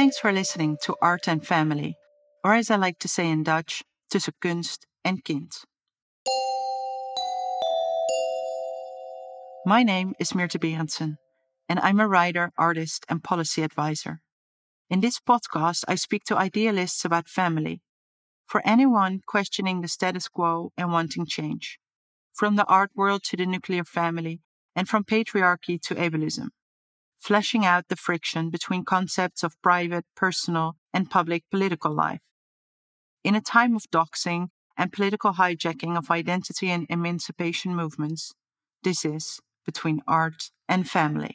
Thanks for listening to Art and Family, or as I like to say in Dutch, tussen kunst en kind. My name is Meerte Berendsen, and I'm a writer, artist, and policy advisor. In this podcast, I speak to idealists about family, for anyone questioning the status quo and wanting change, from the art world to the nuclear family, and from patriarchy to ableism, fleshing out the friction between concepts of private, personal, and public political life. In a time of doxing and political hijacking of identity and emancipation movements, this is Between Art and Family.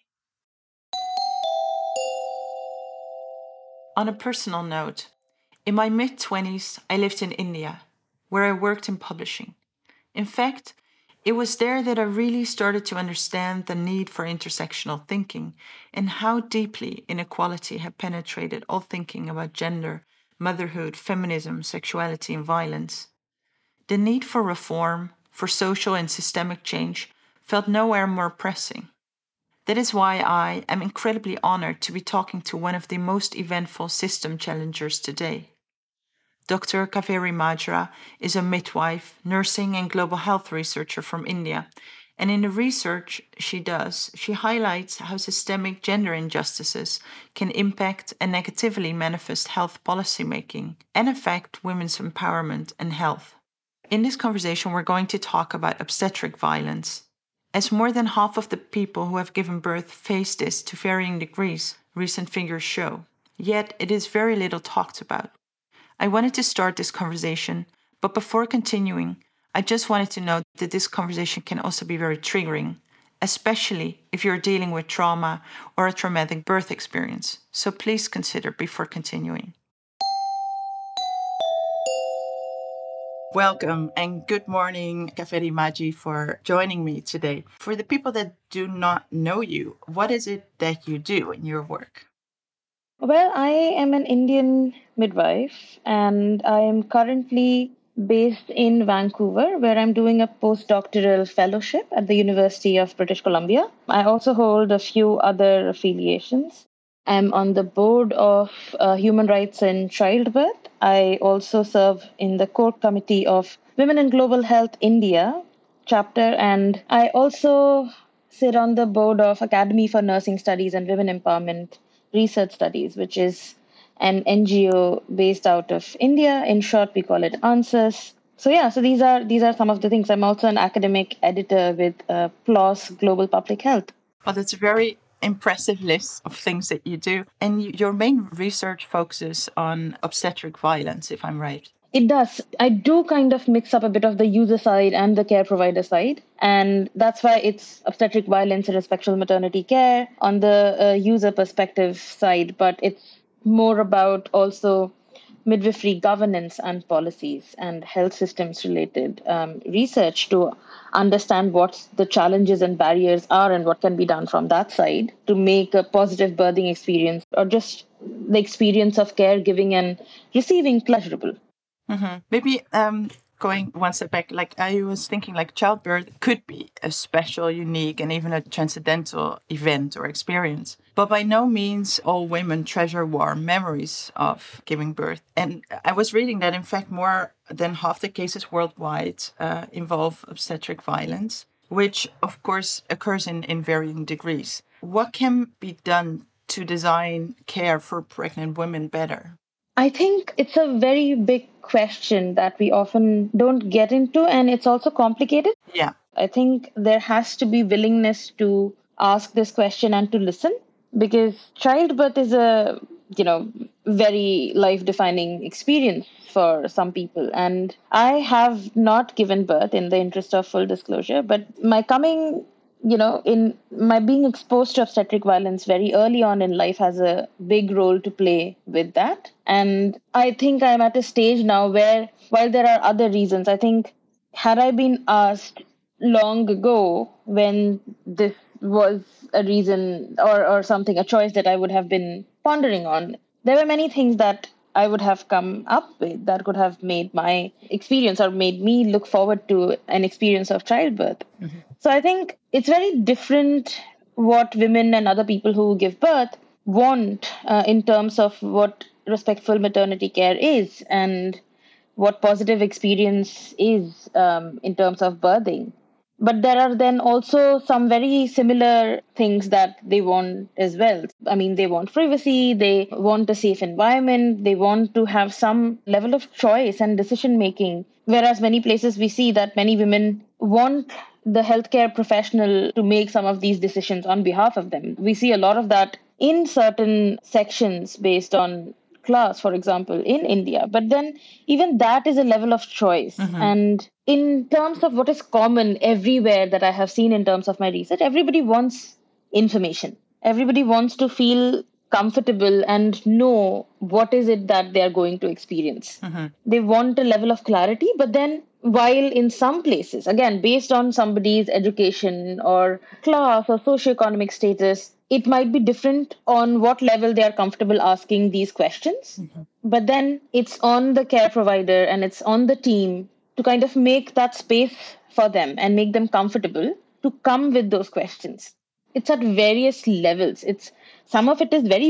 On a personal note, in my mid-20s, I lived in India, where I worked in publishing. In fact, it was there that I really started to understand the need for intersectional thinking and how deeply inequality had penetrated all thinking about gender, motherhood, feminism, sexuality, and violence. The need for reform, for social and systemic change, felt nowhere more pressing. That is why I am incredibly honored to be talking to one of the most eventful system challengers today. Dr. Kaveri Majra is a midwife, nursing, and global health researcher from India, and in the research she does, she highlights how systemic gender injustices can impact and negatively manifest health policymaking and affect women's empowerment and health. In this conversation, we're going to talk about obstetric violence. As more than half of the people who have given birth face this to varying degrees, recent figures show. Yet it is very little talked about. I wanted to start this conversation, but before continuing, I just wanted to note that this conversation can also be very triggering, especially if you're dealing with trauma or a traumatic birth experience. So please consider before continuing. Welcome and good morning, Kaveri Majra, for joining me today. For the people that do not know you, what is it that you do in your work? Well, I am an Indian midwife and I am currently based in Vancouver, where I'm doing a postdoctoral fellowship at the University of British Columbia. I also hold a few other affiliations. I'm on the board of Human Rights in Childbirth. I also serve in the core committee of Women in Global Health India chapter, and I also sit on the board of Academy for Nursing Studies and Women Empowerment Research Studies, which is an NGO based out of India. In short, we call it ANSYS. So these are some of the things. I'm also an academic editor with PLOS Global Public Health. Well, that's a very impressive list of things that you do. And your main research focuses on obstetric violence, if I'm right. It does. I do kind of mix up a bit of the user side and the care provider side. And that's why it's obstetric violence and respectful maternity care on the user perspective side. But it's more about also midwifery governance and policies and health systems related research to understand what the challenges and barriers are and what can be done from that side to make a positive birthing experience or just the experience of caregiving and receiving pleasurable. Mm-hmm. Maybe going one step back, like I was thinking like childbirth could be a special, unique, and even a transcendental event or experience. But by no means all women treasure warm memories of giving birth. And I was reading that, in fact, more than half the cases worldwide involve obstetric violence, which, of course, occurs in varying degrees. What can be done to design care for pregnant women better? I think it's a very big question that we often don't get into, and it's also complicated. Yeah. I think there has to be willingness to ask this question and to listen, because childbirth is a, very life-defining experience for some people. And I have not given birth, in the interest of full disclosure, but my coming in my being exposed to obstetric violence very early on in life has a big role to play with that. And I think I'm at a stage now where, while there are other reasons, I think had I been asked long ago when this was a reason or something, a choice that I would have been pondering on, there were many things that I would have come up with that could have made my experience or made me look forward to an experience of childbirth. Mm-hmm. So I think it's very different what women and other people who give birth want in terms of what respectful maternity care is and what positive experience is in terms of birthing. But there are then also some very similar things that they want as well. I mean, they want privacy, they want a safe environment, they want to have some level of choice and decision making. Whereas many places we see that many women want the healthcare professional to make some of these decisions on behalf of them. We see a lot of that in certain sections based on class, for example, in India. But then even that is a level of choice. And in terms of what is common everywhere that I have seen in terms of my research, everybody wants information. Everybody wants to feel comfortable and know what is it that they are going to experience. They want a level of clarity, but then while in some places, again, based on somebody's education or class or socioeconomic status, it might be different on what level they are comfortable asking these questions. But then it's on the care provider and it's on the team to kind of make that space for them and make them comfortable to come with those questions. It's at various levels. It's some of it is very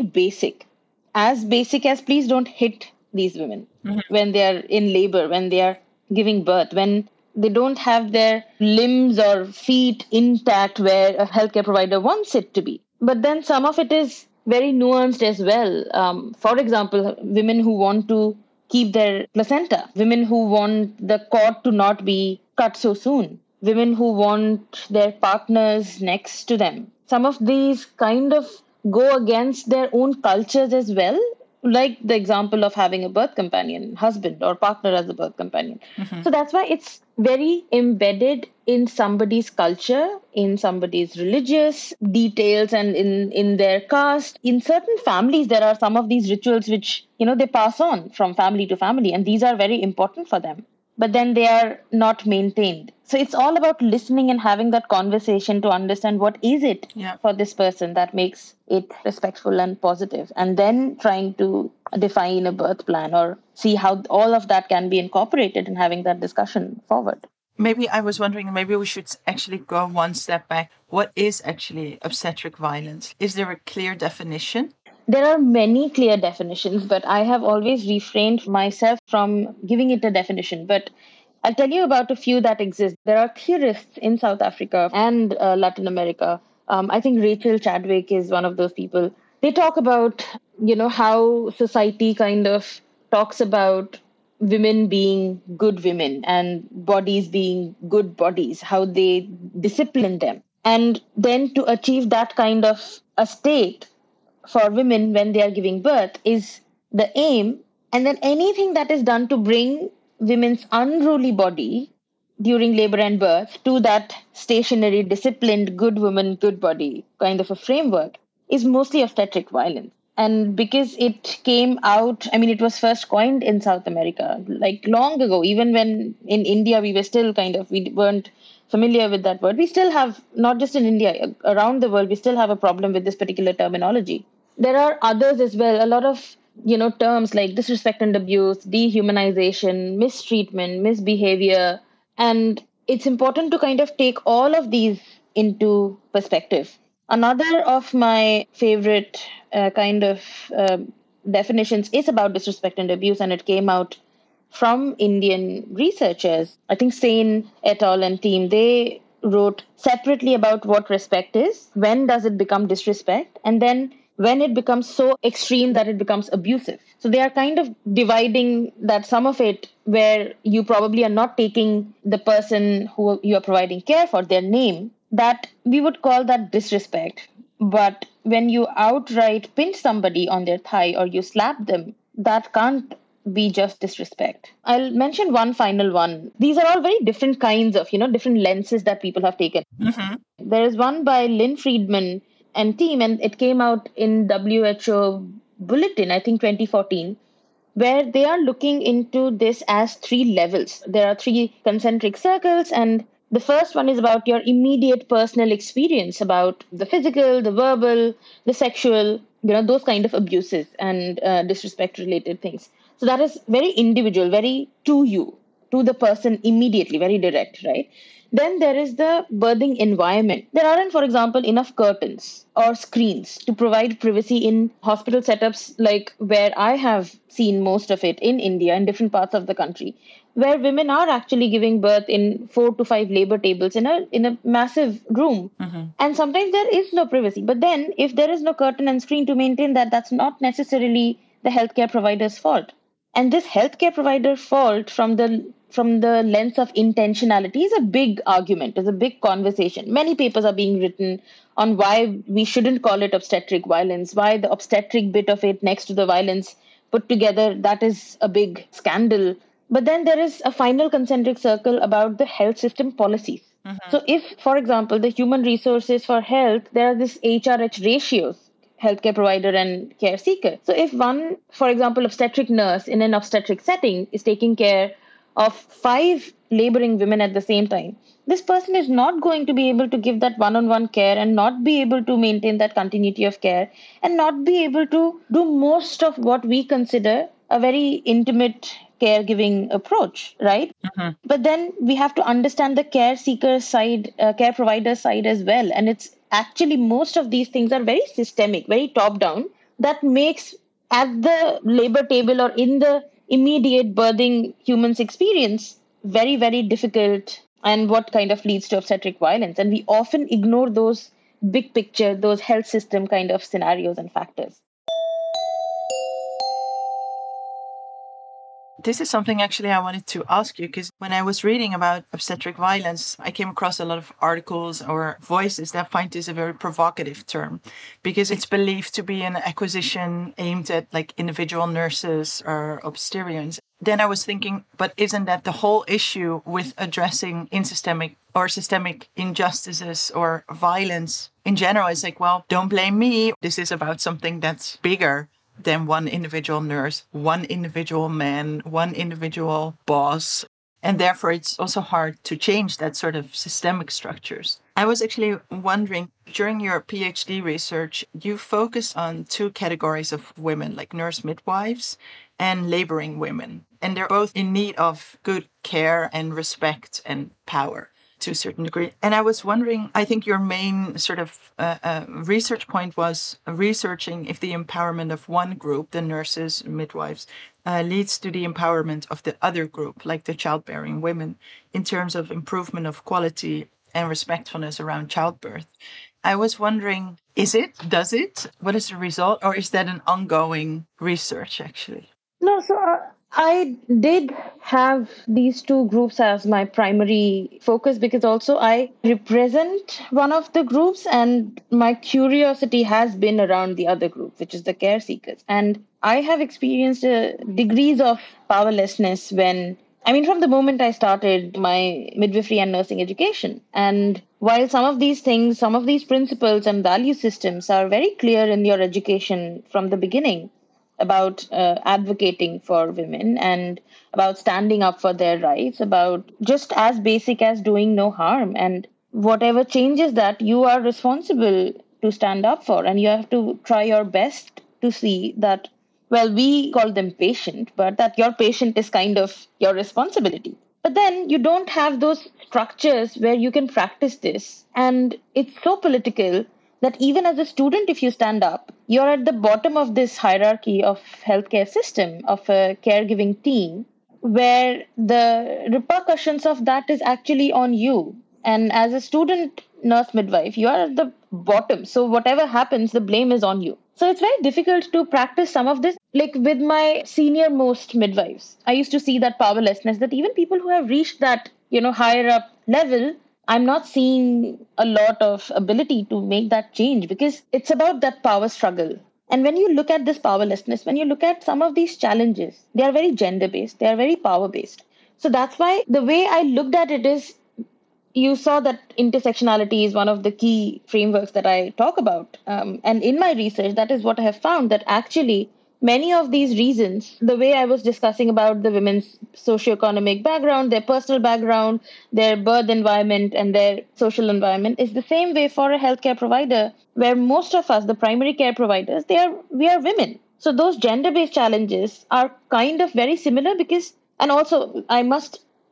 basic as please don't hit these women when they are in labor, when they are giving birth, when they don't have their limbs or feet intact where a healthcare provider wants it to be. But then some of it is very nuanced as well. For example, women who want to keep their placenta, women who want the cord to not be cut so soon, women who want their partners next to them. Some of these kind of go against their own cultures as well, like the example of having a birth companion, husband or partner as a birth companion. So that's why it's very embedded in somebody's culture, in somebody's religious details, and in their caste. In certain families, there are some of these rituals which, they pass on from family to family, and these are very important for them, but then they are not maintained. So it's all about listening and having that conversation to understand what is it for this person that makes it respectful and positive, and then trying to define a birth plan or see how all of that can be incorporated and having that discussion forward. Maybe I was wondering, maybe we should actually go one step back. What is actually obstetric violence? Is there a clear definition? There are many clear definitions, but I have always refrained myself from giving it a definition. But I'll tell you about a few that exist. There are theorists in South Africa and Latin America. I think Rachel Chadwick is one of those people. They talk about, how society kind of talks about women being good women and bodies being good bodies, how they discipline them. And then to achieve that kind of a state for women when they are giving birth is the aim. And then anything that is done to bring women's unruly body during labor and birth to that stationary, disciplined, good woman, good body kind of a framework is mostly obstetric violence. And because it came out, I mean, it was first coined in South America, like long ago, even when in India we were still we weren't familiar with that word. We still have, not just in India, around the world, we still have a problem with this particular terminology. There are others as well, a lot of, terms like disrespect and abuse, dehumanization, mistreatment, misbehavior. And it's important to kind of take all of these into perspective. Another of my favorite kind of definitions is about disrespect and abuse, and it came out from Indian researchers. I think Sain et al. And team, they wrote separately about what respect is, when does it become disrespect, and then when it becomes so extreme that it becomes abusive. So they are kind of dividing that some of it where you probably are not taking the person who you are providing care for, their name, that we would call that disrespect. But when you outright pinch somebody on their thigh or you slap them, that can't be just disrespect. I'll mention one final one. These are all very different kinds of, different lenses that people have taken. There is one by Lynn Friedman and team, and it came out in WHO Bulletin, I think 2014, where they are looking into this as three levels. There are three concentric circles, and the first one is about your immediate personal experience, about the physical, the verbal, the sexual, those kind of abuses and disrespect related things. So that is very individual, very to you, to the person immediately, very direct, right? Then there is the birthing environment. There aren't, for example, enough curtains or screens to provide privacy in hospital setups like where I have seen most of it in India, in different parts of the country, where women are actually giving birth in 4 to 5 labor tables in a massive room. And sometimes there is no privacy. But then if there is no curtain and screen to maintain that, that's not necessarily the healthcare provider's fault. And this healthcare provider fault from the lens of intentionality is a big argument, is a big conversation. Many papers are being written on why we shouldn't call it obstetric violence, why the obstetric bit of it next to the violence put together, that is a big scandal. But then there is a final concentric circle about the health system policies. So if, for example, the human resources for health, there are this HRH ratios, healthcare provider and care seeker. So if one, for example, obstetric nurse in an obstetric setting is taking care of 5 laboring women at the same time, this person is not going to be able to give that one-on-one care and not be able to maintain that continuity of care and not be able to do most of what we consider a very intimate caregiving approach, right? But then we have to understand the care seeker side, care provider side as well. And it's actually most of these things are very systemic, very top down, that makes at the labor table or in the immediate birthing humans experience very, very difficult, and what kind of leads to obstetric violence. And we often ignore those big picture, those health system kind of scenarios and factors. This is something actually I wanted to ask you, because when I was reading about obstetric violence, I came across a lot of articles or voices that find this a very provocative term, because it's believed to be an acquisition aimed at like individual nurses or obstetricians. Then I was thinking, but isn't that the whole issue with addressing systemic injustices or violence in general? It's like, well, don't blame me. This is about something that's bigger than one individual nurse, one individual man, one individual boss. And therefore, it's also hard to change that sort of systemic structures. I was actually wondering, during your PhD research, you focused on 2 categories of women, like nurse midwives and laboring women. And they're both in need of good care and respect and power to a certain degree. And I was wondering, I think your main sort of research point was researching if the empowerment of one group, the nurses, midwives, leads to the empowerment of the other group, like the childbearing women, in terms of improvement of quality and respectfulness around childbirth. I was wondering, does it? What is the result? Or is that an ongoing research, actually? No, so I did have these 2 groups as my primary focus because also I represent one of the groups, and my curiosity has been around the other group, which is the care seekers. And I have experienced degrees of powerlessness from the moment I started my midwifery and nursing education. And while some of these things, some of these principles and value systems are very clear in your education from the beginning, about advocating for women and about standing up for their rights, about just as basic as doing no harm. And whatever changes that, you are responsible to stand up for, and you have to try your best to see that, well, we call them patient, but that your patient is kind of your responsibility. But then you don't have those structures where you can practice this. And it's so political that even as a student, if you stand up, you're at the bottom of this hierarchy of healthcare system, of a caregiving team, where the repercussions of that is actually on you. And as a student nurse midwife, you are at the bottom. So whatever happens, the blame is on you. So it's very difficult to practice some of this. Like with my senior most midwives, I used to see that powerlessness, that even people who have reached that, higher up level, I'm not seeing a lot of ability to make that change, because it's about that power struggle. And when you look at this powerlessness, when you look at some of these challenges, they are very gender based, they are very power based. So that's why the way I looked at it is, you saw that intersectionality is one of the key frameworks that I talk about. And in my research, that is what I have found, that actually many of these reasons, the way I was discussing about the women's socioeconomic background, their personal background, their birth environment, and their social environment, is the same way for a healthcare provider, where most of us, the primary care providers, we are women. So those gender-based challenges are kind of very similar, because, and also I must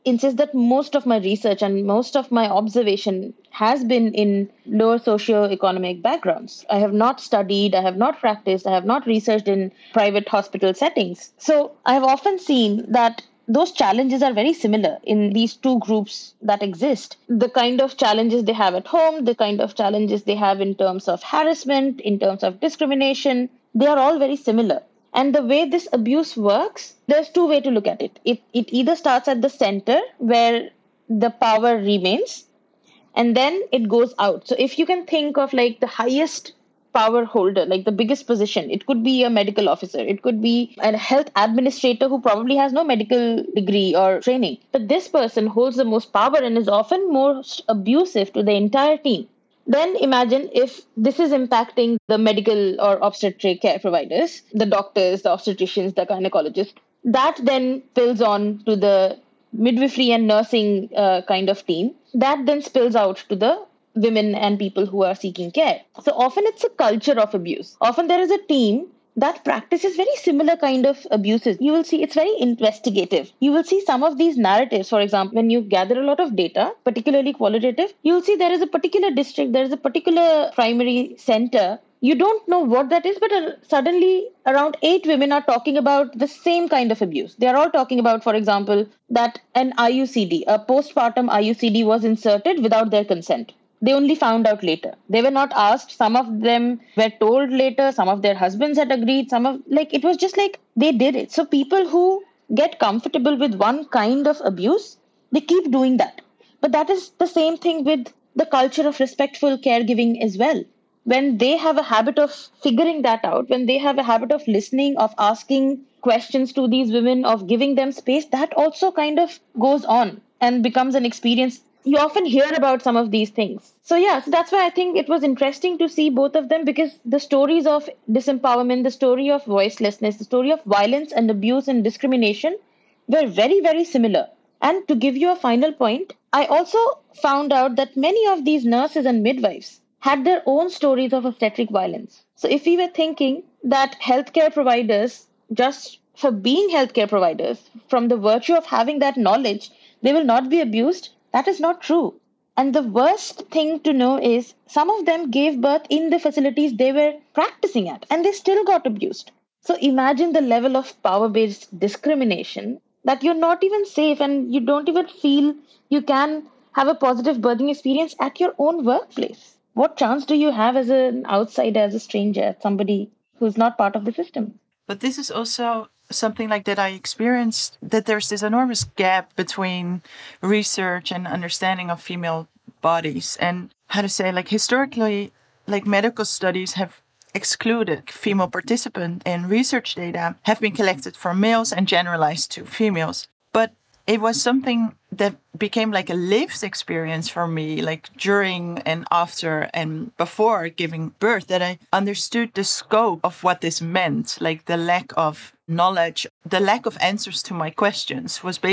insist that most of my research and most of my observation has been in lower socio-economic backgrounds. I have not studied, I have not practiced, I have not researched in private hospital settings. So I have often seen that those challenges are very similar in these two groups that exist. The kind of challenges they have at home, the kind of challenges they have in terms of harassment, in terms of discrimination, they are all very similar. And the way this abuse works, there's two ways to look at it. It either starts at the center where the power remains and then it goes out. So if you can think of like the highest power holder, like the biggest position, it could be a medical officer, it could be a health administrator who probably has no medical degree or training. But this person holds the most power and is often most abusive to the entire team. Then imagine if this is impacting the medical or obstetric care providers, the doctors, the obstetricians, the gynecologists. That then spills on to the midwifery and nursing kind of team. That then spills out to the women and people who are seeking care. So often it's a culture of abuse. Often there is a team that practices very similar kind of abuses. You will see it's very investigative. You will see some of these narratives, for example, when you gather a lot of data, particularly qualitative, you will see there is a particular district, there is a particular primary center. You don't know what that is, but suddenly around 8 women are talking about the same kind of abuse. They are all talking about, for example, that an IUCD, a postpartum IUCD, was inserted without their consent. They only found out later. They were not asked. Some of them were told later. Some of their husbands had agreed. It was just like they did it. So people who get comfortable with one kind of abuse, they keep doing that. But that is the same thing with the culture of respectful caregiving as well. When they have a habit of figuring that out, when they have a habit of listening, of asking questions to these women, of giving them space, that also kind of goes on and becomes an experience. You often hear about some of these things. So that's why I think it was interesting to see both of them, because the stories of disempowerment, the story of voicelessness, the story of violence and abuse and discrimination were very, very similar. And to give you a final point, I also found out that many of these nurses and midwives had their own stories of obstetric violence. So if we were thinking that healthcare providers, just for being healthcare providers, from the virtue of having that knowledge, they will not be abused, that is not true. And the worst thing to know is some of them gave birth in the facilities they were practicing at, and they still got abused. So imagine the level of power-based discrimination that you're not even safe and you don't even feel you can have a positive birthing experience at your own workplace. What chance do you have as an outsider, as a stranger, as somebody who's not part of the system? But this is also something like that I experienced, that there's this enormous gap between research and understanding of female bodies. And how to say, like historically, like medical studies have excluded female participants, and research data have been collected for males and generalized to females. But it was something that became like a lived experience for me, like during and after and before giving birth, that I understood the scope of what this meant. Like the lack of knowledge, the lack of answers to my questions was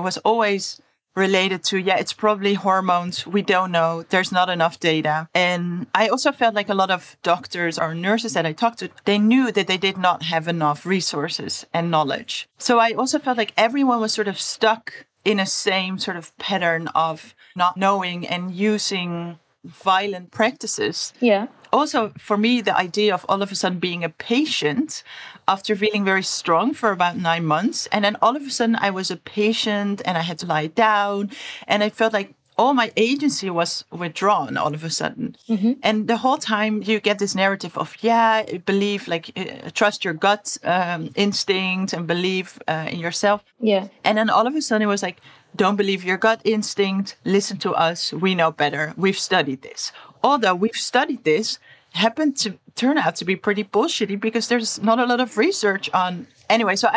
always related to, it's probably hormones. We don't know. There's not enough data. And I also felt like a lot of doctors or nurses that I talked to, they knew that they did not have enough resources and knowledge. So I also felt like everyone was sort of stuck in a same sort of pattern of not knowing and using violent practices. Yeah. Also, for me, the idea of all of a sudden being a patient after feeling very strong for about 9 months. And then all of a sudden I was a patient and I had to lie down. And I felt like all my agency was withdrawn all of a sudden. Mm-hmm. And the whole time you get this narrative of, believe, trust your gut instinct and believe in yourself. Yeah. And then all of a sudden it was like, don't believe your gut instinct. Listen to us. We know better. We've studied this. Although we've studied this, happened to turn out to be pretty bullshitty because there's not a lot of research on. Anyway, so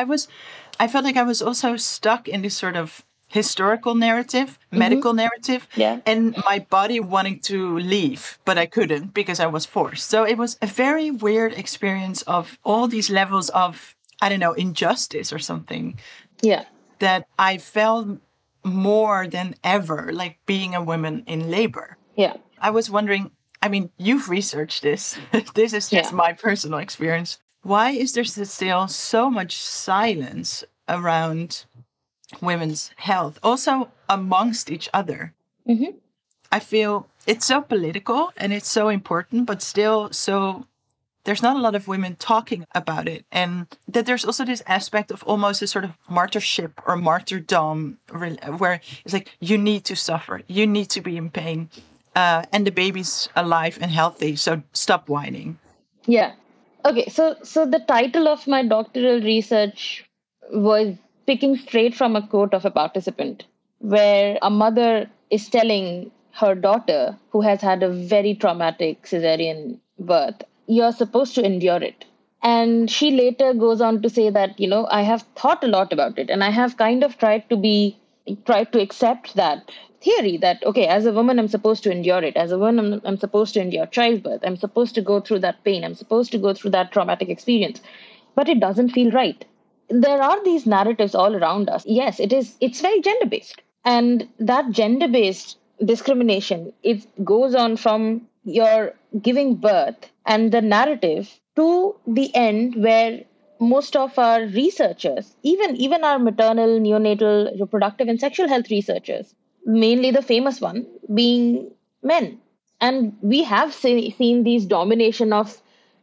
I felt like I was also stuck in this sort of historical narrative, medical narrative, and my body wanting to leave, but I couldn't because I was forced. So it was a very weird experience of all these levels of, I don't know, injustice or something. Yeah. That I felt more than ever like being a woman in labor. Yeah. I was wondering, I mean, you've researched this. This is just my personal experience. Why is there still so much silence around women's health, also amongst each other. Mm-hmm. I feel it's so political and it's so important, but still so there's not a lot of women talking about it. And that there's also this aspect of almost a sort of martyrship or martyrdom where it's like, you need to suffer, you need to be in pain, and the baby's alive and healthy, so stop whining. Yeah. Okay, so the title of my doctoral research was picking straight from a quote of a participant, where a mother is telling her daughter, who has had a very traumatic cesarean birth, you're supposed to endure it. And she later goes on to say that, I have thought a lot about it, and I have kind of tried to accept that theory that, okay, as a woman, I'm supposed to endure it. As a woman, I'm supposed to endure childbirth. I'm supposed to go through that pain. I'm supposed to go through that traumatic experience. But it doesn't feel right. There are these narratives all around us. Yes, it's very gender based. And that gender based discrimination, it goes on from your giving birth and the narrative to the end where most of our researchers, even our maternal, neonatal, reproductive, and sexual health researchers, mainly the famous one being men. And we have seen these domination of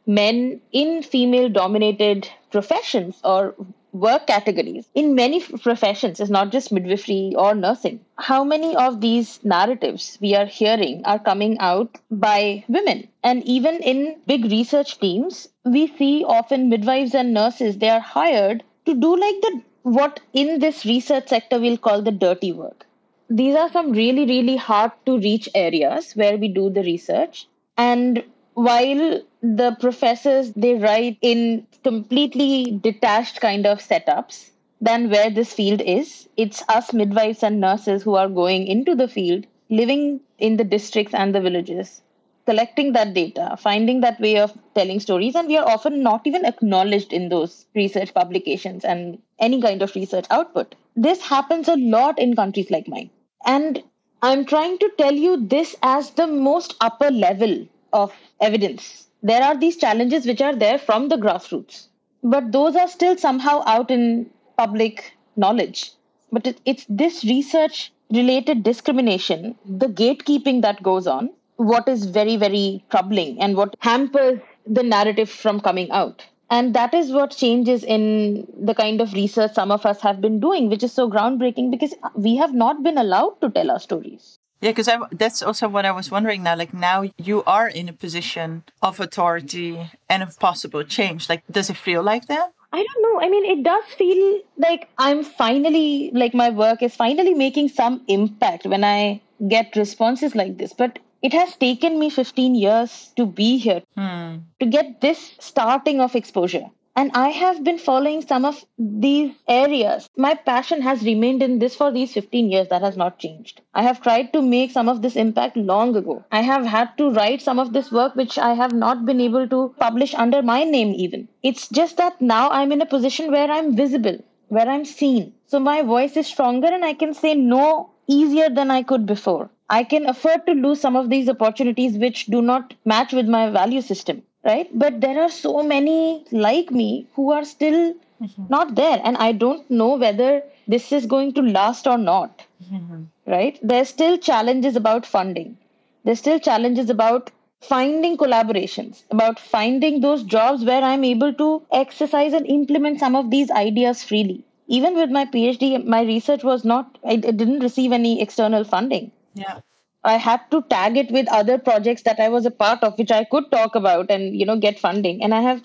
men in female dominated professions or work categories in many professions. It's not just midwifery or nursing. How many of these narratives we are hearing are coming out by women? And even in big research teams, we see often midwives and nurses, they are hired to do like the what in this research sector we'll call the dirty work. These are some really, really hard to reach areas where we do the research. And while the professors, they write in completely detached kind of setups than where this field is, it's us midwives and nurses who are going into the field, living in the districts and the villages, collecting that data, finding that way of telling stories, and we are often not even acknowledged in those research publications and any kind of research output. This happens a lot in countries like mine. And I'm trying to tell you this as the most upper level of evidence. There are these challenges which are there from the grassroots, but those are still somehow out in public knowledge. But it's this research related discrimination, the gatekeeping that goes on, what is very, very troubling and what hampers the narrative from coming out. And that is what changes in the kind of research some of us have been doing, which is so groundbreaking because we have not been allowed to tell our stories. Yeah, because that's also what I was wondering now. Like, now you are in a position of authority and of possible change. Like, does it feel like that? I don't know. I mean, it does feel like I'm finally, like, my work is finally making some impact when I get responses like this. But it has taken me 15 years to be here, to get this starting of exposure. And I have been following some of these areas. My passion has remained in this for these 15 years. That has not changed. I have tried to make some of this impact long ago. I have had to write some of this work which I have not been able to publish under my name, even. It's just that now I'm in a position where I'm visible, where I'm seen. So my voice is stronger and I can say no easier than I could before. I can afford to lose some of these opportunities which do not match with my value system, right? But there are so many like me who are still not there. And I don't know whether this is going to last or not, right? There's still challenges about funding. There's still challenges about finding collaborations, about finding those jobs where I'm able to exercise and implement some of these ideas freely. Even with my PhD, my research was not, I didn't receive any external funding. Yeah. I had to tag it with other projects that I was a part of, which I could talk about and, get funding. And I have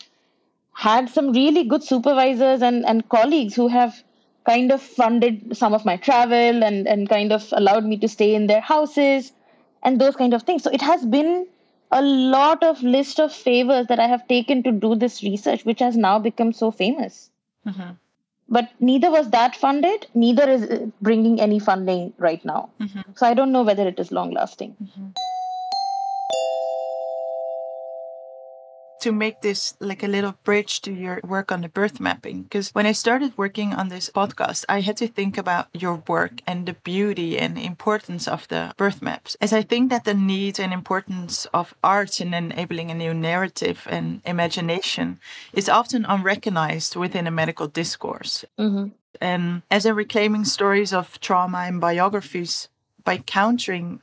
had some really good supervisors and colleagues who have kind of funded some of my travel and kind of allowed me to stay in their houses and those kind of things. So it has been a lot of list of favors that I have taken to do this research, which has now become so famous. But neither was that funded, neither is bringing any funding right now. So I don't know whether it is long lasting. To make this like a little bridge to your work on the birth mapping. Because when I started working on this podcast, I had to think about your work and the beauty and importance of the birth maps. As I think that the need and importance of arts in enabling a new narrative and imagination is often unrecognized within a medical discourse. And as in reclaiming stories of trauma and biographies by countering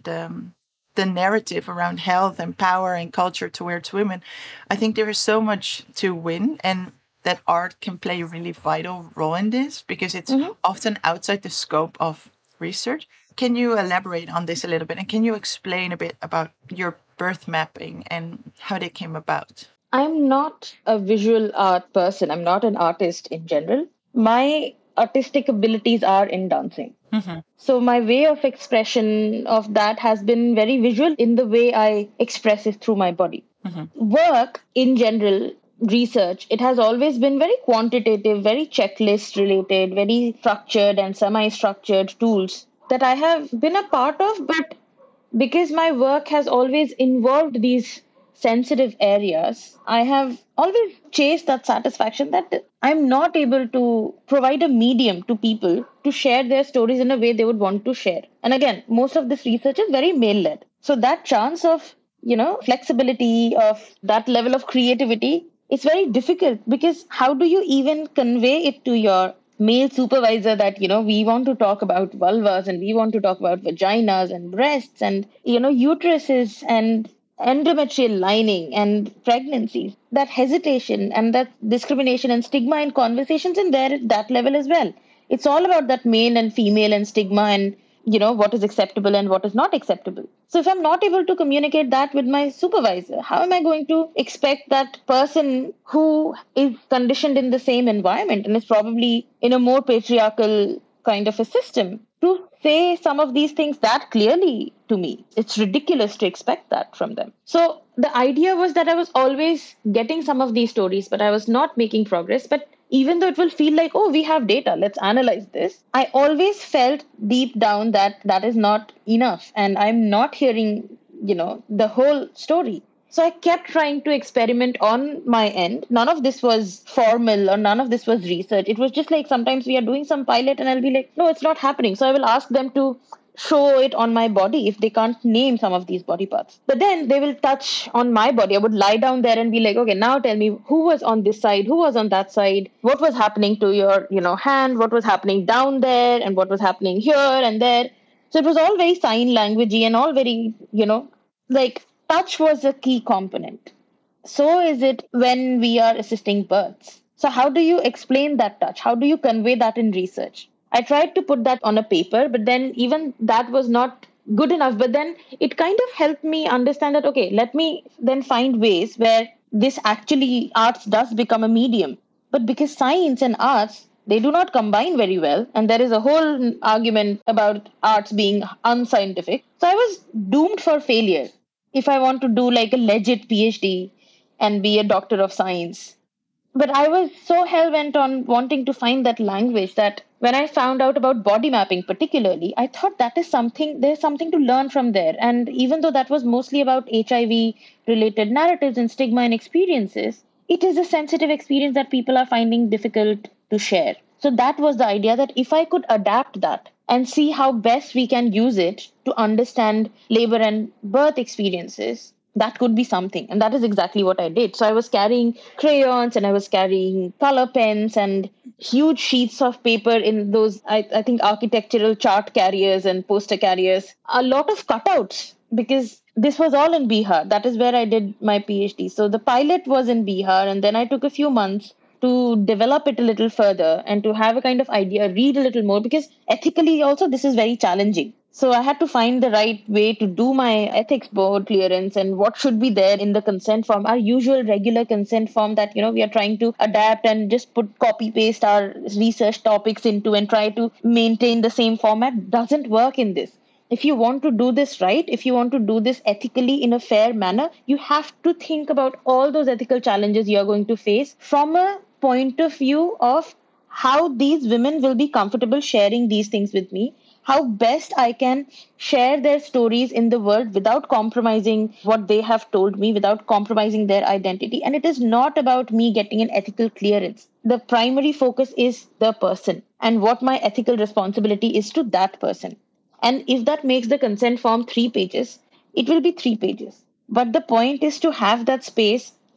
the narrative around health and power and culture towards women, I think there is so much to win, and that art can play a really vital role in this because it's often outside the scope of research. Can you elaborate on this a little bit, and can you explain a bit about your birth mapping and how they came about? I'm not a visual art person. I'm not an artist in general. My artistic abilities are in dancing. So my way of expression of that has been very visual in the way I express it through my body. Work in general, research, it has always been very quantitative, very checklist related, very structured and semi structured tools that I have been a part of. But because my work has always involved these sensitive areas, I have always chased that satisfaction that I'm not able to provide a medium to people to share their stories in a way they would want to share. And again, most of this research is very male led. So that chance of, flexibility, of that level of creativity, it's very difficult because how do you even convey it to your male supervisor that we want to talk about vulvas and we want to talk about vaginas and breasts and uteruses and endometrial lining and pregnancies? That hesitation and that discrimination and stigma in conversations in there at that level as well. It's all about that male and female and stigma and what is acceptable and what is not acceptable. So if I'm not able to communicate that with my supervisor, how am I going to expect that person who is conditioned in the same environment and is probably in a more patriarchal kind of a system to say some of these things that clearly to me? It's ridiculous to expect that from them. So the idea was that I was always getting some of these stories, but I was not making progress. But even though it will feel like, oh, we have data, let's analyze this, I always felt deep down that that is not enough. And I'm not hearing, the whole story. So I kept trying to experiment on my end. None of this was formal or none of this was research. It was just like sometimes we are doing some pilot and I'll be like, no, it's not happening. So I will ask them to show it on my body if they can't name some of these body parts. But then they will touch on my body. I would lie down there and be like, okay, now tell me who was on this side, who was on that side, what was happening to your, hand, what was happening down there, and what was happening here and there. So it was all very sign languagey and all very, like touch was a key component. So is it when we are assisting births. So how do you explain that touch? How do you convey that in research? I tried to put that on a paper, but then even that was not good enough. But then it kind of helped me understand that, okay, let me then find ways where this actually arts does become a medium. But because science and arts, they do not combine very well, and there is a whole argument about arts being unscientific. So I was doomed for failure if I want to do like a legit PhD and be a doctor of science. But I was so hell bent on wanting to find that language that when I found out about body mapping, particularly, I thought that is something, there's something to learn from there. And even though that was mostly about HIV related narratives and stigma and experiences, it is a sensitive experience that people are finding difficult to share. So that was the idea that if I could adapt that and see how best we can use it to understand labor and birth experiences, that could be something. And that is exactly what I did. So I was carrying crayons and I was carrying color pens and huge sheets of paper in those, I think, architectural chart carriers and poster carriers, a lot of cutouts because this was all in Bihar. That is where I did my PhD. So the pilot was in Bihar, and then I took a few months to develop it a little further and to have a kind of idea, read a little more, because ethically also this is very challenging. So I had to find the right way to do my ethics board clearance and what should be there in the consent form, our usual regular consent form that, we are trying to adapt and just put copy paste our research topics into and try to maintain the same format doesn't work in this. If you want to do this right, if you want to do this ethically in a fair manner, you have to think about all those ethical challenges you're going to face from a point of view of how these women will be comfortable sharing these things with me, how best I can share their stories in the world without compromising what they have told me, without compromising their identity. And it is not about me getting an ethical clearance. The primary focus is the person and what my ethical responsibility is to that person. And if that makes the consent form 3 pages, it will be 3 pages. But the point is to have that space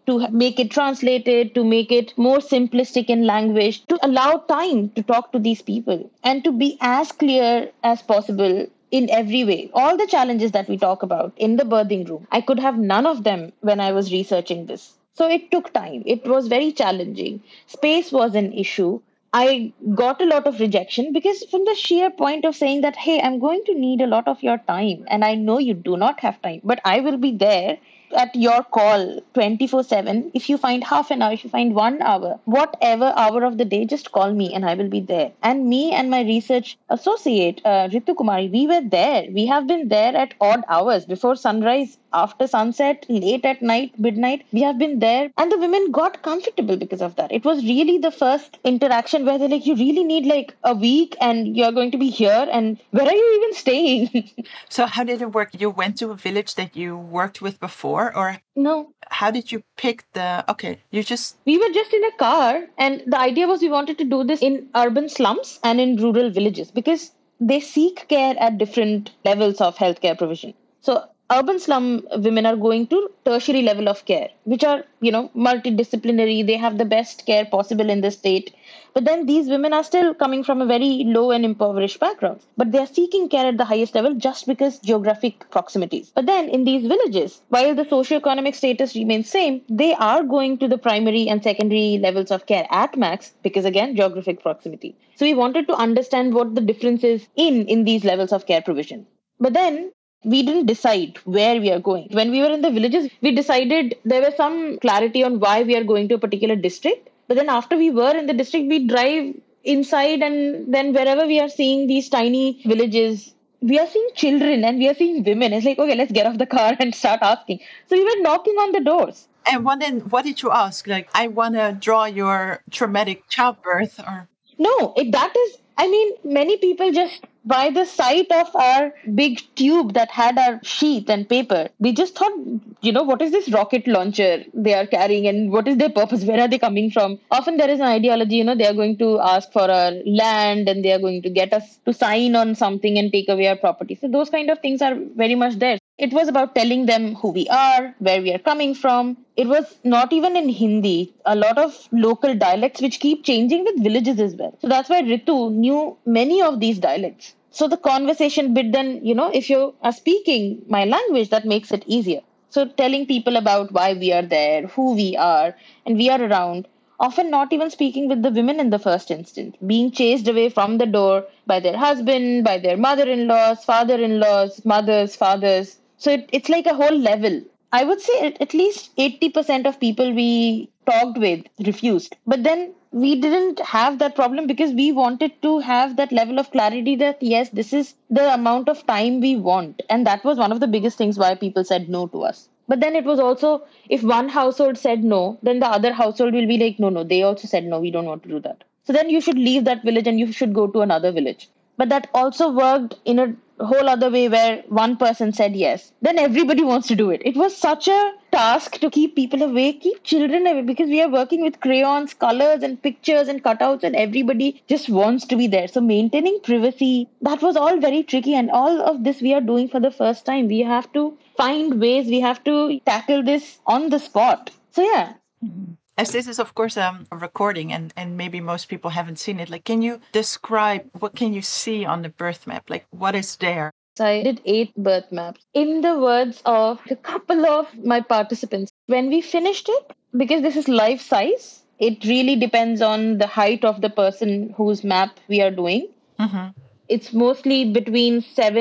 to make it translated, to make it more simplistic in language, to allow time to talk to these people and to be as clear as possible in every way. All the challenges that we talk about in the birthing room, I could have none of them when I was researching this. So it took time. It was very challenging. Space was an issue. I got a lot of rejection because, from the sheer point of saying that, hey, I'm going to need a lot of your time, and I know you do not have time, but I will be there at your call 24/7. If you find half an hour, if you find 1 hour, whatever hour of the day, just call me and I will be there. And me and my research associate, Ritu Kumari, we were there. We have been there at odd hours, before sunrise, after sunset, late at night, midnight. We have been there, and the women got comfortable because of that. It was really the first interaction where they're like, you really need like a week and you're going to be here, and where are you even staying? So how did it work? You went to a village that you worked with before, or No, how did you pick the? Okay, you just we were just in a car, and the idea was we wanted to do this in urban slums and in rural villages because they seek care at different levels of healthcare provision. So urban slum women are going to tertiary level of care, which are, multidisciplinary. They have the best care possible in the state. But then these women are still coming from a very low and impoverished background. But they are seeking care at the highest level just because geographic proximities. But then in these villages, while the socioeconomic status remains same, they are going to the primary and secondary levels of care at max because, again, geographic proximity. So we wanted to understand what the difference is in these levels of care provision. But then we didn't decide where we are going. When we were in the villages, we decided there was some clarity on why we are going to a particular district. But then after we were in the district, we drive inside, and then wherever we are seeing these tiny villages, we are seeing children and we are seeing women. It's like, okay, let's get off the car and start asking. So we were knocking on the doors. and what did you ask? Like, I want to draw your traumatic childbirth, or No, that is, I mean, many people just, by the sight of our big tube that had our sheath and paper, they just thought, what is this rocket launcher they are carrying and what is their purpose? Where are they coming from? Often there is an ideology, they are going to ask for our land and they are going to get us to sign on something and take away our property. So those kind of things are very much there. It was about telling them who we are, where we are coming from. It was not even in Hindi, a lot of local dialects which keep changing with villages as well. So that's why Ritu knew many of these dialects. So the conversation bit, then, if you are speaking my language, that makes it easier. So telling people about why we are there, who we are, and we are around, often not even speaking with the women in the first instance, being chased away from the door by their husband, by their mother in laws, father in laws, mothers, fathers. So it's like a whole level. I would say at least 80% of people we talked with refused. But then we didn't have that problem because we wanted to have that level of clarity that, yes, this is the amount of time we want. And that was one of the biggest things why people said no to us. But then it was also, if one household said no, then the other household will be like, no, no, they also said no, we don't want to do that. So then you should leave that village and you should go to another village. But that also worked in a whole other way where one person said yes. Then everybody wants to do it. It was such a task to keep people away, keep children away, because we are working with crayons, colors, and pictures and cutouts, and everybody just wants to be there. So maintaining privacy, that was all very tricky. And all of this we are doing for the first time. We have to find ways, we have to tackle this on the spot. So, yeah. as this is of course a recording, and maybe most people haven't seen it, like, can you describe what can you see on the birth map? Like, what is there? So I did 8 birth maps. In the words of a couple of my participants, when we finished it, because this is life size, it really depends on the height of the person whose map we are doing. Mm-hmm. It's mostly between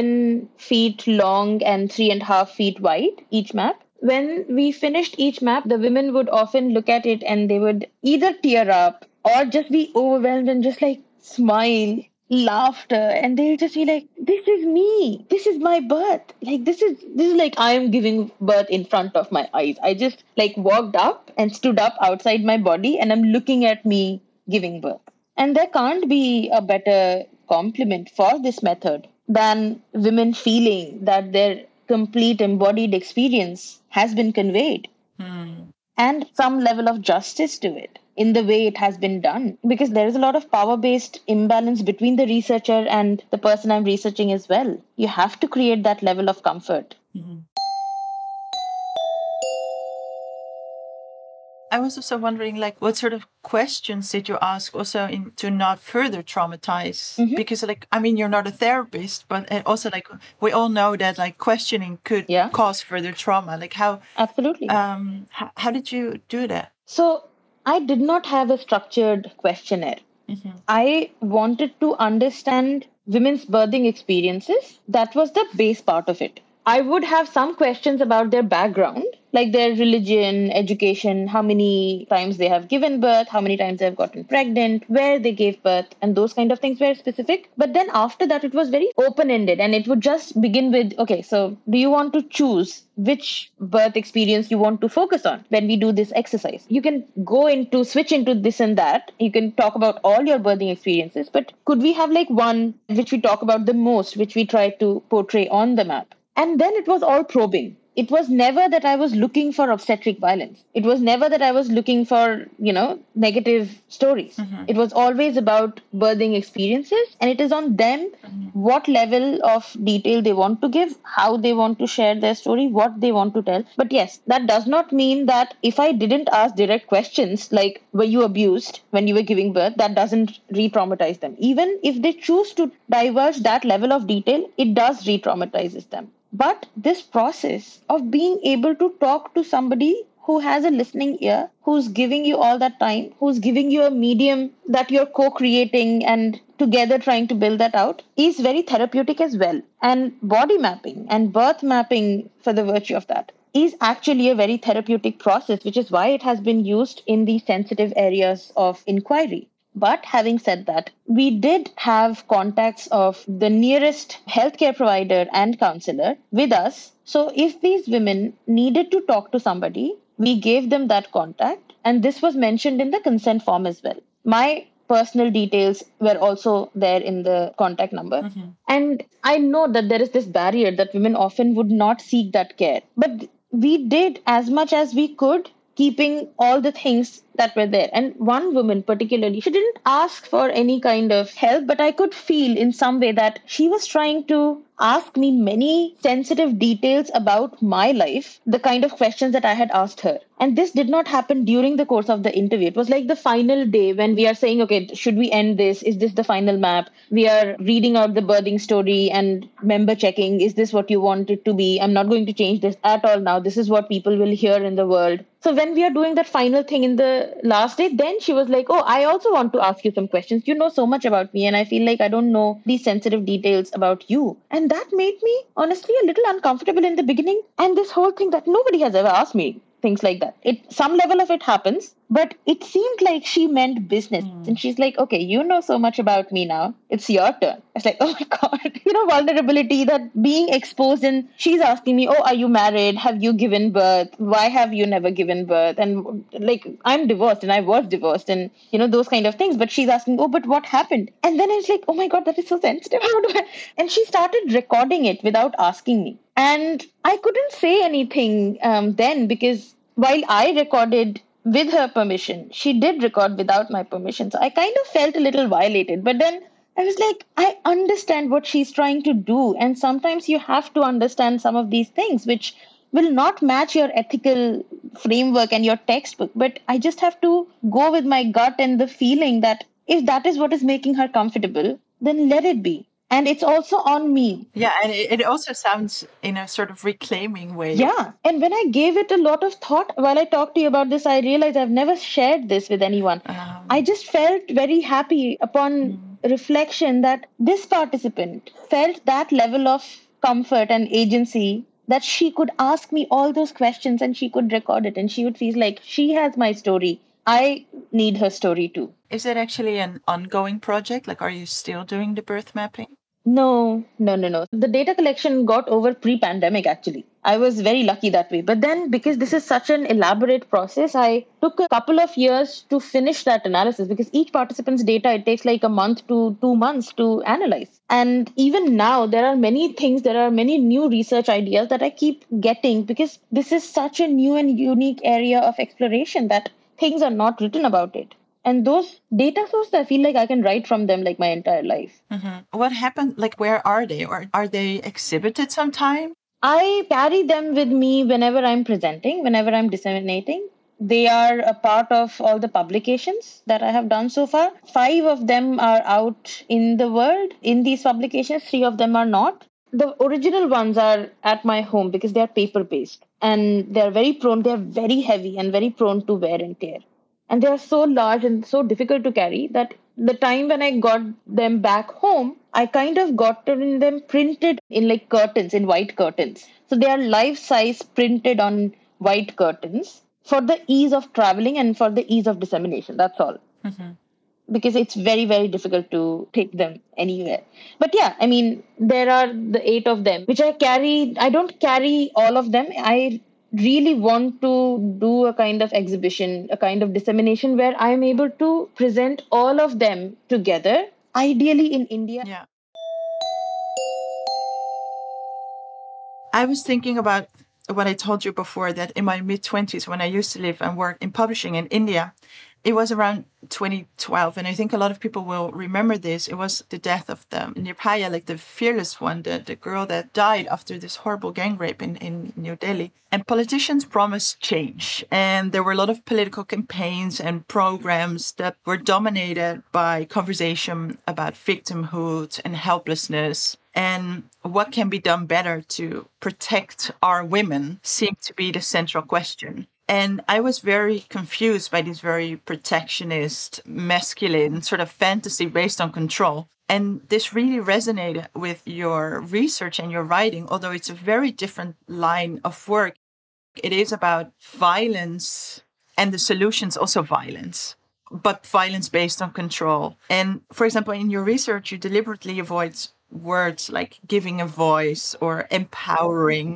7 feet long and 3.5 feet wide, each map. When we finished each map, the women would often look at it and they would either tear up or just be overwhelmed and just like smile, laughter, and they'll just be like, this is me, this is my birth, like this is like I am giving birth in front of my eyes. I just like walked up and stood up outside my body and I'm looking at me giving birth. And there can't be a better compliment for this method than women feeling that their complete embodied experience has been conveyed and some level of justice to it in the way it has been done. Because there is a lot of power based imbalance between the researcher and the person I'm researching as well. You have to create that level of comfort. I was also wondering, like, what sort of questions did you ask also to not further traumatize? Mm-hmm. Because, like, I mean, you're not a therapist, but also, like, we all know that, like, questioning could cause further trauma. Like, Absolutely. How did you do that? So I did not have a structured questionnaire. I wanted to understand women's birthing experiences. That was the base part of it. I would have some questions about their background, like their religion, education, how many times they have given birth, how many times they have gotten pregnant, where they gave birth, and those kind of things were specific. But then after that, it was very open ended, and it would just begin with, okay, so do you want to choose which birth experience you want to focus on when we do this exercise? You can switch into this and that. You can talk about all your birthing experiences, but could we have like one which we talk about the most, which we try to portray on the map? And then it was all probing. It was never that I was looking for obstetric violence. It was never that I was looking for, negative stories. It was always about birthing experiences, and it is on them what level of detail they want to give, how they want to share their story, what they want to tell. But yes, that does not mean that if I didn't ask direct questions like, were you abused when you were giving birth, that doesn't re traumatize them. Even if they choose to divulge that level of detail, it does re traumatizes them. But this process of being able to talk to somebody who has a listening ear, who's giving you all that time, who's giving you a medium that you're co creating and together trying to build that out, is very therapeutic as well. And body mapping and birth mapping, for the virtue of that, is actually a very therapeutic process, which is why it has been used in the sensitive areas of inquiry. But having said that, we did have contacts of the nearest healthcare provider and counselor with us. So if these women needed to talk to somebody, we gave them that contact. And this was mentioned in the consent form as well. My personal details were also there in the contact number. And I know that there is this barrier that women often would not seek that care. But we did as much as we could, keeping all the things that were there. And one woman particularly, she didn't ask for any kind of help, but I could feel in some way that she was trying to ask me many sensitive details about my life, the kind of questions that I had asked her. And this did not happen during the course of the interview. It was like the final day when we are saying, okay, should we end this? Is this the final map? We are reading out the birthing story and member checking. Is this what you want it to be? I'm not going to change this at all now. This is what people will hear in the world. So when we are doing that final thing in the last day, then she was like, oh, I also want to ask you some questions. You know so much about me, and I feel like I don't know these sensitive details about you. And that made me honestly a little uncomfortable in the beginning. And this whole thing that nobody has ever asked me things like that. Some level of it happens, but it seemed like she meant business. And she's like, okay, you know so much about me now. It's your turn. It's like, oh my God, vulnerability, that being exposed. And she's asking me, oh, are you married? Have you given birth? Why have you never given birth? And like, I'm divorced and I was divorced and, those kind of things. But she's asking, oh, but what happened? And then it's like, oh my God, that is so sensitive. How do I? And she started recording it without asking me. And I couldn't say anything then, because while I recorded with her permission, she did record without my permission. So I kind of felt a little violated. But then I was like, I understand what she's trying to do. And sometimes you have to understand some of these things, which will not match your ethical framework and your textbook. But I just have to go with my gut and the feeling that if that is what is making her comfortable, then let it be. And it's also on me. Yeah, and it also sounds in a sort of reclaiming way. Yeah. And when I gave it a lot of thought, while I talked to you about this, I realized I've never shared this with anyone. I just felt very happy upon reflection that this participant felt that level of comfort and agency that she could ask me all those questions and she could record it and she would feel like she has my story. I need her story too. Is it actually an ongoing project? Like, are you still doing the birth mapping? No. The data collection got over pre-pandemic, actually. I was very lucky that way. But then, because this is such an elaborate process, I took a couple of years to finish that analysis, because each participant's data, it takes like a month to 2 months to analyze. And even now, there are many new research ideas that I keep getting, because this is such a new and unique area of exploration that things are not written about it. And those data sources, I feel like I can write from them like my entire life. What happened? Like, where are they? Or are they exhibited sometime? I carry them with me whenever I'm presenting, whenever I'm disseminating. They are a part of all the publications that I have done so far. 5 of them are out in the world in these publications, 3 of them are not. The original ones are at my home because they are paper based and they're very heavy and very prone to wear and tear. And they are so large and so difficult to carry that the time when I got them back home, I kind of gotten them printed in like curtains, in white curtains. So they are life size printed on white curtains for the ease of traveling and for the ease of dissemination. That's all. Because it's very, very difficult to take them anywhere. But yeah, I mean, there are the 8 of them, which I carry. I don't carry all of them. I really want to do a kind of exhibition, a kind of dissemination where I'm able to present all of them together, ideally in India. Yeah. I was thinking about what I told you before, that in my mid 20s, when I used to live and work in publishing in India, it was around 2012. And I think a lot of people will remember this. It was the death of the Nirpaya, like the fearless one, the girl that died after this horrible gang rape in New Delhi. And politicians promised change. And there were a lot of political campaigns and programs that were dominated by conversation about victimhood and helplessness. And what can be done better to protect our women seemed to be the central question. And I was very confused by this very protectionist, masculine sort of fantasy based on control. And this really resonated with your research and your writing, although it's a very different line of work. It is about violence, and the solution's also violence, but violence based on control. And for example, in your research, you deliberately avoid words like giving a voice or empowering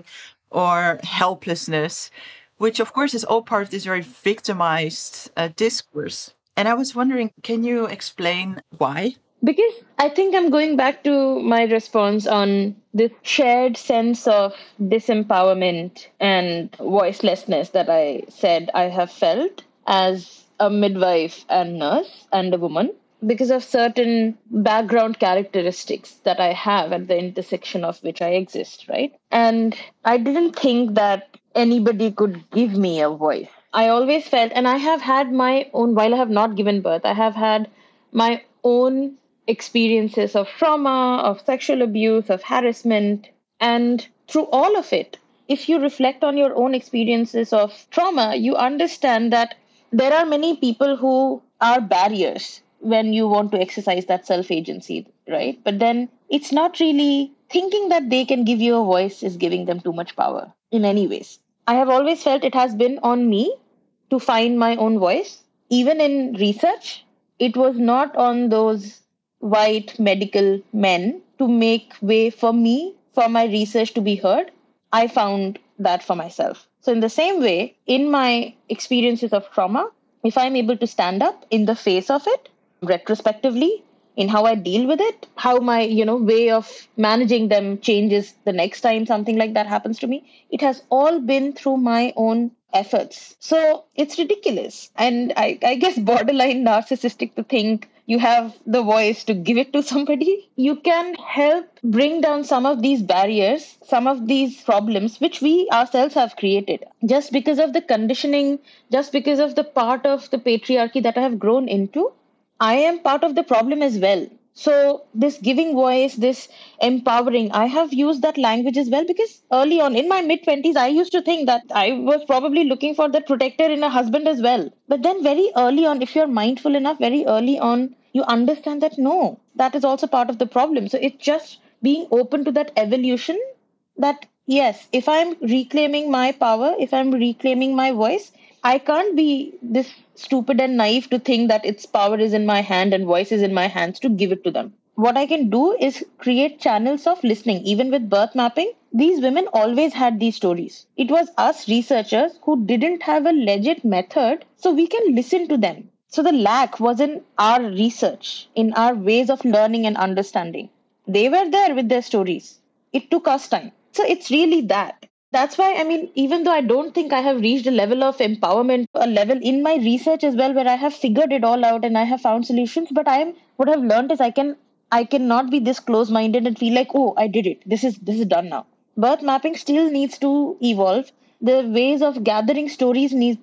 or helplessness, which of course is all part of this very victimized discourse. And I was wondering, can you explain why? Because I think I'm going back to my response on the shared sense of disempowerment and voicelessness that I said I have felt as a midwife and nurse and a woman because of certain background characteristics that I have at the intersection of which I exist, right? And I didn't think that anybody could give me a voice. I always felt, and I have had my own, while I have not given birth, I have had my own experiences of trauma, of sexual abuse, of harassment. And through all of it, if you reflect on your own experiences of trauma, you understand that there are many people who are barriers when you want to exercise that self agency, right? But then it's not really thinking that they can give you a voice is giving them too much power in any ways. I have always felt it has been on me to find my own voice. Even in research, it was not on those white medical men to make way for me, for my research to be heard. I found that for myself. So, in the same way, in my experiences of trauma, if I'm able to stand up in the face of it retrospectively, in how I deal with it, how my way of managing them changes the next time something like that happens to me, it has all been through my own efforts. So it's ridiculous. And I guess borderline narcissistic to think you have the voice to give it to somebody. You can help bring down some of these barriers, some of these problems which we ourselves have created just because of the conditioning, just because of the part of the patriarchy that I have grown into. I am part of the problem as well. So, this giving voice, this empowering, I have used that language as well because early on in my mid 20s, I used to think that I was probably looking for that protector in a husband as well. But then, very early on, if you're mindful enough, very early on, you understand that no, that is also part of the problem. So, it's just being open to that evolution that yes, if I'm reclaiming my power, if I'm reclaiming my voice, I can't be this stupid and naive to think that its power is in my hand and voice is in my hands to give it to them. What I can do is create channels of listening. Even with birth mapping, these women always had these stories. It was us researchers who didn't have a legit method, so we can listen to them. So the lack was in our research, in our ways of learning and understanding. They were there with their stories. It took us time. So it's really that. That's why, I mean, even though I don't think I have reached a level of empowerment, a level in my research as well, where I have figured it all out and I have found solutions, but what I've learned is I cannot be this close minded and feel like, oh, I did it. This is done now. Birth mapping still needs to evolve. The ways of gathering stories needs to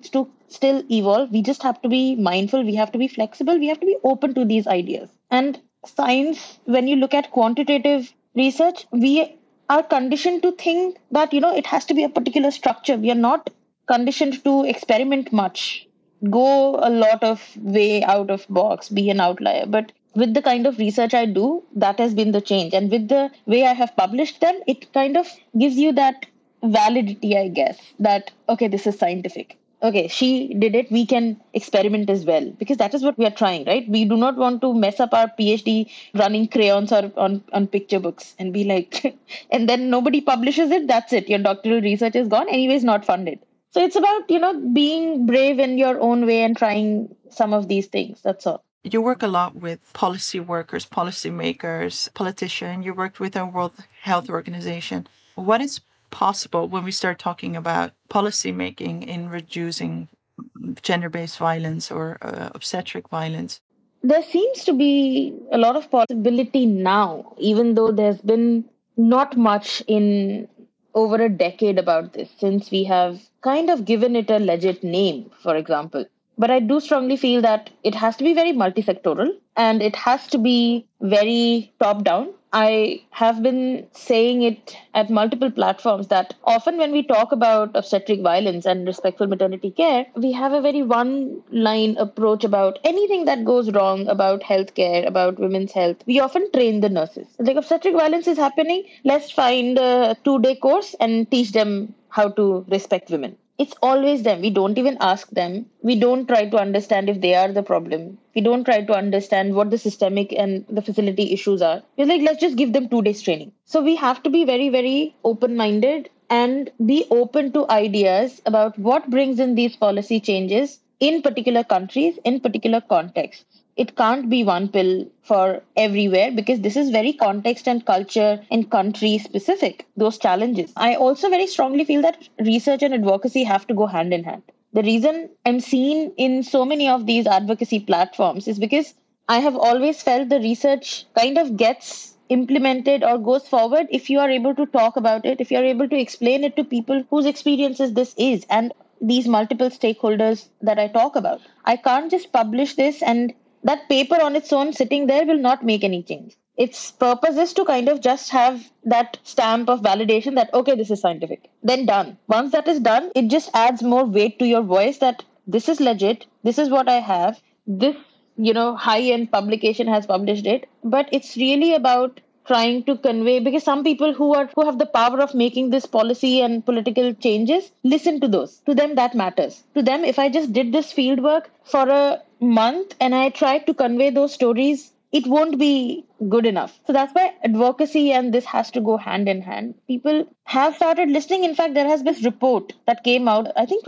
still evolve. We just have to be mindful. We have to be flexible. We have to be open to these ideas. And science, when you look at quantitative research, we are conditioned to think that, it has to be a particular structure. We are not conditioned to experiment much, go a lot of way out of box, be an outlier. But with the kind of research I do, that has been the change. And with the way I have published them, it kind of gives you that validity, I guess, that, okay, this is scientific. Okay, she did it. We can experiment as well, because that is what we are trying, right? We do not want to mess up our PhD running crayons or on picture books and be like, and then nobody publishes it. That's it. Your doctoral research is gone. Anyways, not funded. So it's about, being brave in your own way and trying some of these things. That's all. You work a lot with policy workers, policymakers, politicians. You worked with a World Health Organization. What is possible when we start talking about policy making in reducing gender-based violence or obstetric violence? There seems to be a lot of possibility now, even though there's been not much in over a decade about this, since we have kind of given it a legit name, for example. But I do strongly feel that it has to be very multisectoral and it has to be very top down. I have been saying it at multiple platforms that often when we talk about obstetric violence and respectful maternity care, we have a very one line approach about anything that goes wrong about healthcare, about women's health. We often train the nurses. Like, obstetric violence is happening, let's find a 2-day course and teach them how to respect women. It's always them. We don't even ask them. We don't try to understand if they are the problem. We don't try to understand what the systemic and the facility issues are. We're like, let's just give them 2 days training. So we have to be very, very open minded and be open to ideas about what brings in these policy changes in particular countries, in particular contexts. It can't be one pill for everywhere, because this is very context and culture and country specific, those challenges. I also very strongly feel that research and advocacy have to go hand in hand. The reason I'm seen in so many of these advocacy platforms is because I have always felt the research kind of gets implemented or goes forward if you are able to talk about it, if you are able to explain it to people whose experiences this is, and these multiple stakeholders that I talk about. I can't just publish this and that paper on its own sitting there will not make any change. Its purpose is to kind of just have that stamp of validation that, okay, this is scientific. Then done. Once that is done, it just adds more weight to your voice that this is legit, this is what I have, this, high end publication has published it. But it's really about trying to convey, because some people who have the power of making this policy and political changes, listen to those. To them that matters. To them, if I just did this field work for a month and I tried to convey those stories, it won't be good enough. So that's why advocacy and this has to go hand in hand. People have started listening. In fact, there has been this report that came out, I think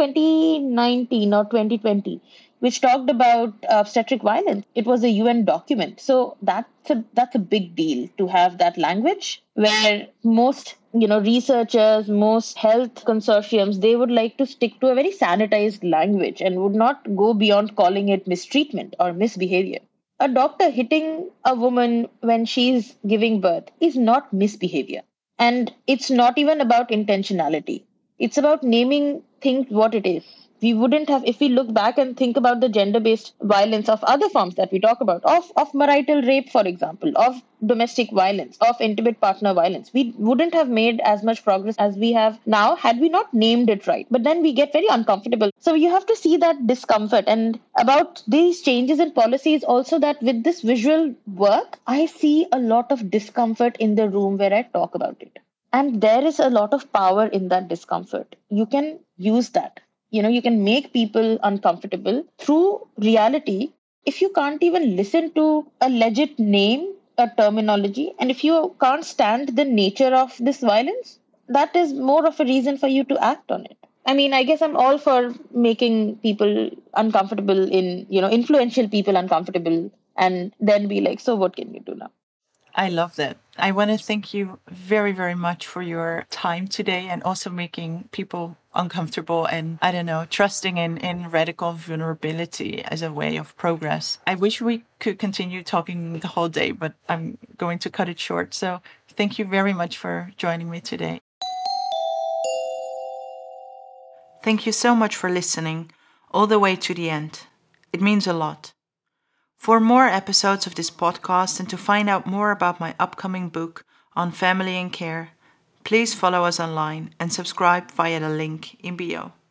2019 or 2020, which talked about obstetric violence. It was a UN document. So that's a big deal to have that language, where most researchers, most health consortiums, they would like to stick to a very sanitized language and would not go beyond calling it mistreatment or misbehavior. A doctor hitting a woman when she's giving birth is not misbehavior. And it's not even about intentionality. It's about naming things what it is. We wouldn't have, if we look back and think about the gender based violence of other forms that we talk about, of marital rape, for example, of domestic violence, of intimate partner violence, we wouldn't have made as much progress as we have now had we not named it right. But then we get very uncomfortable. So you have to see that discomfort. And about these changes in policies, also that with this visual work, I see a lot of discomfort in the room where I talk about it. And there is a lot of power in that discomfort. You can use that. You can make people uncomfortable through reality. If you can't even listen to a legit name, a terminology, and if you can't stand the nature of this violence, that is more of a reason for you to act on it. I mean, I guess I'm all for making people uncomfortable, influential people uncomfortable, and then be like, so what can you do now? I love that. I want to thank you very, very much for your time today and also making people uncomfortable and, I don't know, trusting in radical vulnerability as a way of progress. I wish we could continue talking the whole day, but I'm going to cut it short. So thank you very much for joining me today. Thank you so much for listening. all the way to the end. It means a lot. For more episodes of this podcast and to find out more about my upcoming book on family and care, please follow us online and subscribe via the link in bio.